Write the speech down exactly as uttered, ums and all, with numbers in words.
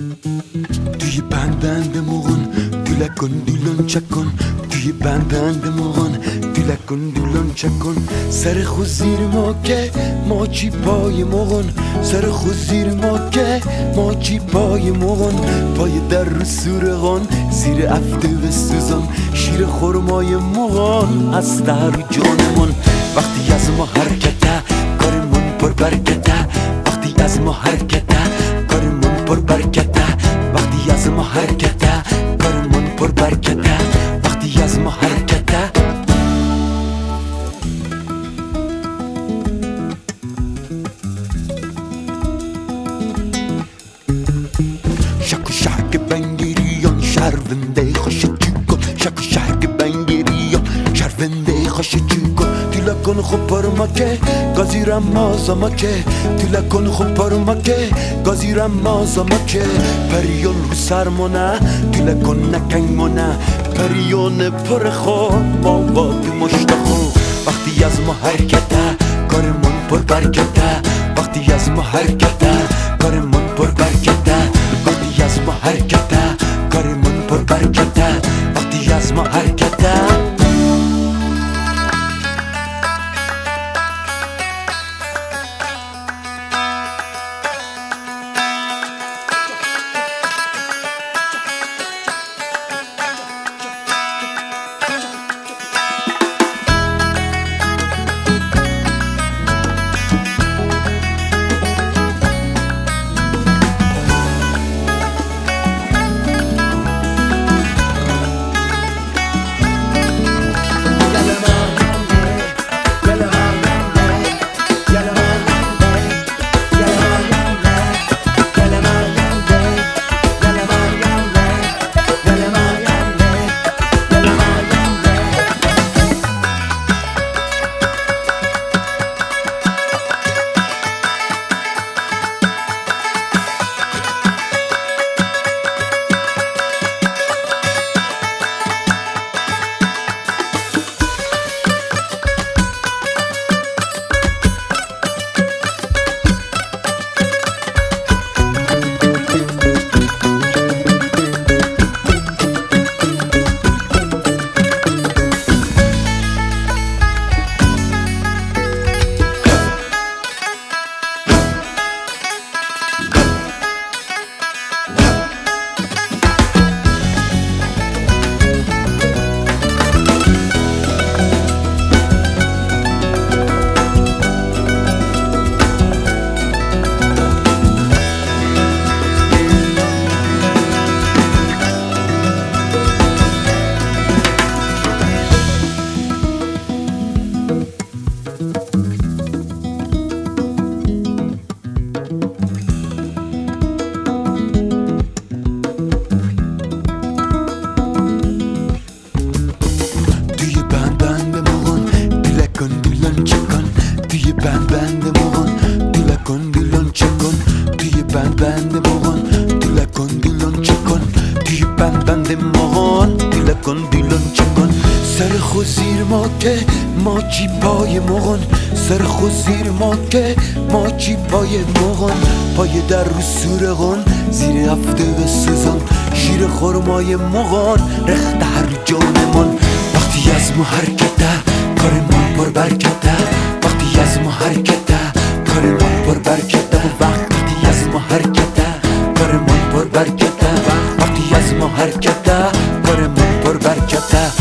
توی بندند مغن دولکن دولون چکن، توی بندند مغن دولکن دولون چکن. سر خود زیر ما که ماچی پای مغن، سر خود زیر ما که ماچی پای مغن. پای در رو سورغان زیر افته و سوزان، شیر خورمای مغن از در جانمون. وقتی از ما حرکته کارمون پر برکته، وقتی از ما حرکته کارمون پر برکته، وقتی از ما حرکته کارمون پر برکته، وقتی از ما حرکته. شک و شک بنگیریان شرونده خوش چیکن، شک و شک بنگیریان شرونده خوش چیکن. تیلا کن خوب پرما که گازیرم مازما که، تیلا کن خوب پرما که گازیرم مازما که. پریون رو سرمونه تیلا کن نکنگمونه، پریون پر خواب ما باد مشتخو. وقتی از ما حرکته کارمون پر برکته، وقتی از ما حرکته کارمون پر برکته، وقتی از ما حرکته کارمون پر برکته، وقتی از ما حرکته. بند بند مغن دوله کن دیلون چکن، توی بند بند مغن دوله کن دیلون چکن، توی بند بند مغن دوله کن دیلون چکن. سر خود زیر ما که ماچی پای مغن، سر خود زیر ما که ماچی پای مغن. پای در رو سورغان زیر هفته و سوزان، شیر خورمای مغن رخت هر جانمون. وقتی از ما حرکته کارمون پر برکته، وقتی از ما حرکته کارمون پر برکته، وقتی از ما حرکته کارمون پر برکته، وقتی از ما حرکته کارمون پر برکته.